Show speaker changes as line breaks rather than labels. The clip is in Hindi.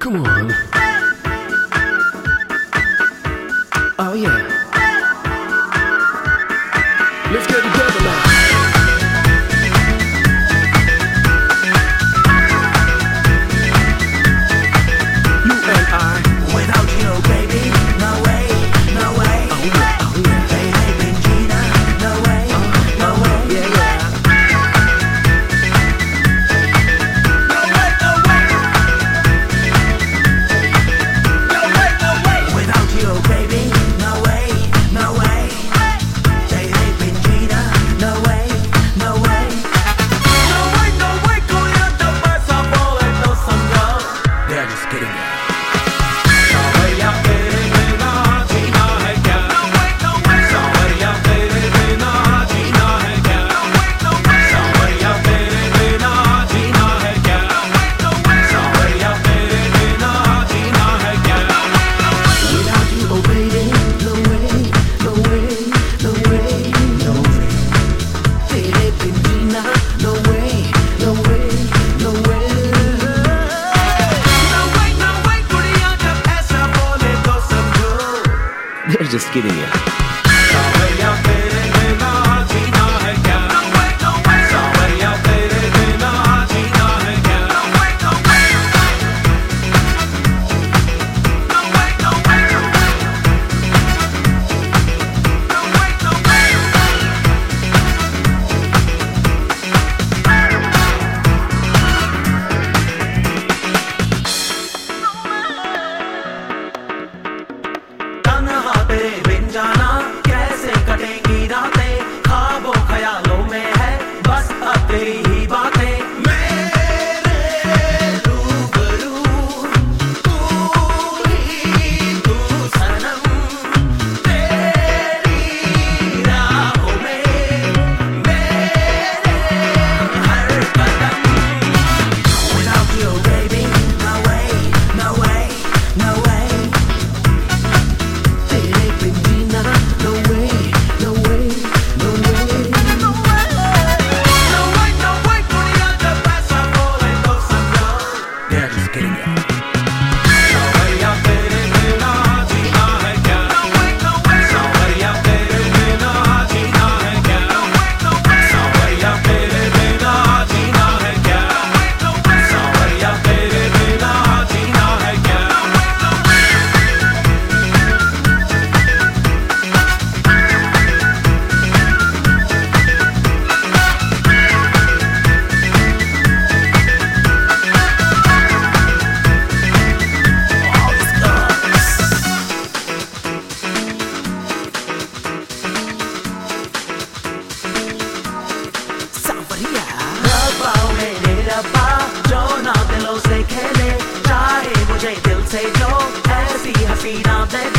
Come on. Oh yeah. Let's get together now. You and I.
Without you, baby, no way, no way.
Oh yeah, oh yeah.
Hey, Benjina, no way, no way.
Yeah, yeah.
No way, no way. No way, no way. Without you, baby, no way, no way. Hey, Benjina, no way, no way. No way, no way. कोई तो बस बोले तो समझो.
They're just kidding you.
सावरिया तेरे बिना जीना है क्या? No way, no way. सावरिया तेरे बिना जीना है क्या? No way, no way. सावरिया तेरे बिना जीना है क्या? No way, no way. सावरिया तेरे बिना जीना है क्या?
Without you, oh baby, no way, no way, no way, no way. तेरे बिन जीना, no way, no way, no way.
No way, no way. कुड़ियाँ जब ऐसा बोले तो समझो.
They're just kidding you.
सावरिया तेरे बिना जीना है क्या? No way, no way. सावरिया तेरे बिना जीना है क्या? No way, no way. No way, no way. No way, no way. तन्हा तेरे बिन जाना कैसे कटेंगी रातें ख्वाबों ख्यालों में है बस अब तेरी ही बातें मेरे रूबरू तू ही तू सनम तेरी राहों में मेरे हर कदम Without you baby no way no way no way
तेरे बिन जीना, no way, no way, no way.
No way, no way, कुड़ियाँ जब ऐसा बोले तो समझो.
They're just kidding you.
सावरिया तेरे बिना जीना है क्या? No way, no way. सावरिया तेरे बिना जीना है क्या? No way, no way. सावरिया तेरे बिना जीना है क्या? No way, no way. सावरिया तेरे बिना जीना है क्या? No way, no way.
Sawaria.
रब्बा मेरे रब्बा जो ना दिलों से खेले चाहे मुझे दिल से जो ऐसी हसीना दे